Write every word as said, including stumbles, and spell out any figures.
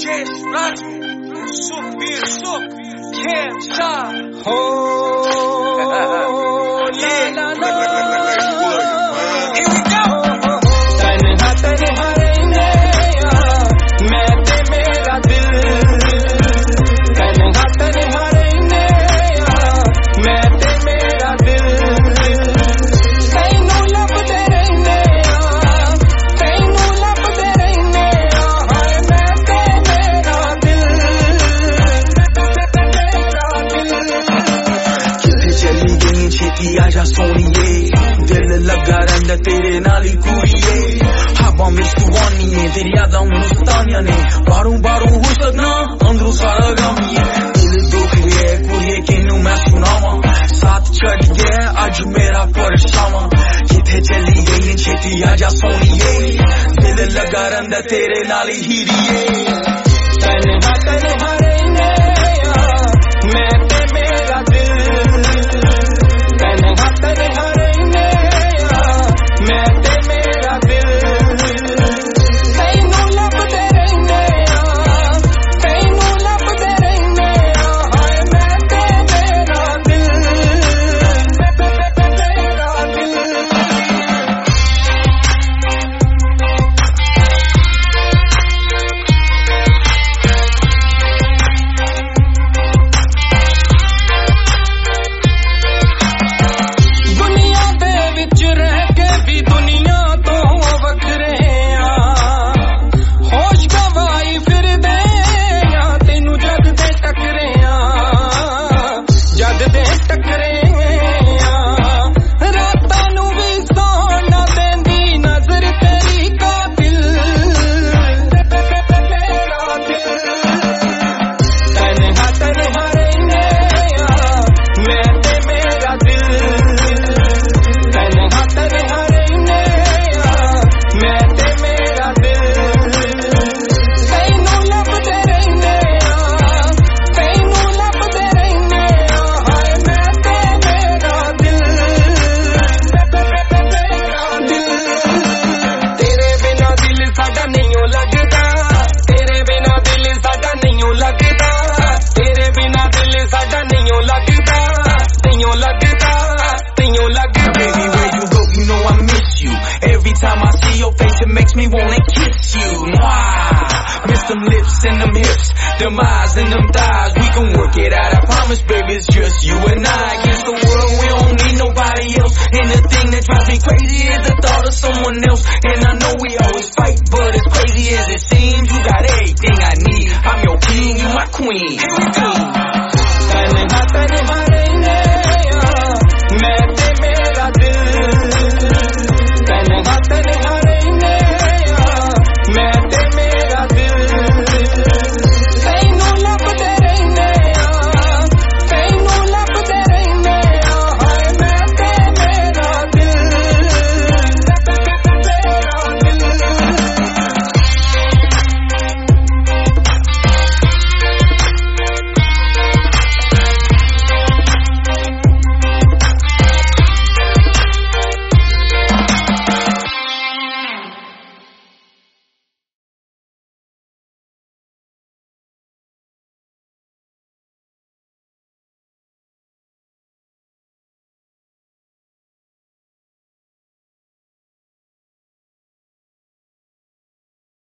Jess, Raju, Sukhbir, Sukh, Khem, Shah. Oh, yeah. la, la, la. Here we go. तन्हा तन्हा रहने मैं ते मेरा दिल, तन्हा तन्हा रहने मैं ते मेरा दिल, तैनू लभदे रहने तैनू लभदे रहने हाय मैं ते मेरा दिल, किथे चली गई छेती आजा सोनिए, दिल लगा रंदा तेरे नाल ही कुड़िए, हवा में सुवानी है तेरी यादां मुस्तानियां ने, बारों बारों हो सकना अंदरों सारा गमी है, दिल दुख है कुड़िए किनू मैं सुनावां, साथ छड़ गया अज मेरा परछावां, किथे चली गई छेती आजा सोनिए, दिल लगा रंदा तेरे नाल ही हीरिए, तन्हा तन्हा रहने मैं ते मेरा दिल, तन्हा तन्हा रहने मैं ते मेरा दिल, तैनू लभदे रहने तैनू लभदे रहने हाय मैं ते मेरा दिल, मेरा दिल। दुनिया दे विच रह के भी दुनिया तो वखरे आ, होश गवाई फिरदे आ तेनू जग दे टकरे आ, जग दे टकरे आ, रातां नू भी सौण ना देंदी नजर तेरी कातिल, मेरा दिल, तन्हा तन्हा रहने मैं ते मेरा दिल, तन्हा तन्हा रहने मैं ते मेरा दिल, तैनू लभदे रहने तैनू लभदे रहने हाय मैं ते मेरा दिल, मेरा दिल, तेरे बिना दिल साडा नहीं लगदा, तेरे बिना दिल साडा नहीं लगदा, तेरे बिना दिल साडा नहीं लगदा, नहीं लगदा नहीं लगदा। baby where you go you know I miss you, every time I see your face it makes me wanna kiss you, mwah, miss them lips and them hips, them eyes and them thighs, we can work it out I promise baby it's just you and I, against the world we don't need nobody else, and the thing that drives me crazy is the thought of someone else, and I know we always fight but as crazy as it seems you got everything I need, I'm your king you my queen. Here we go.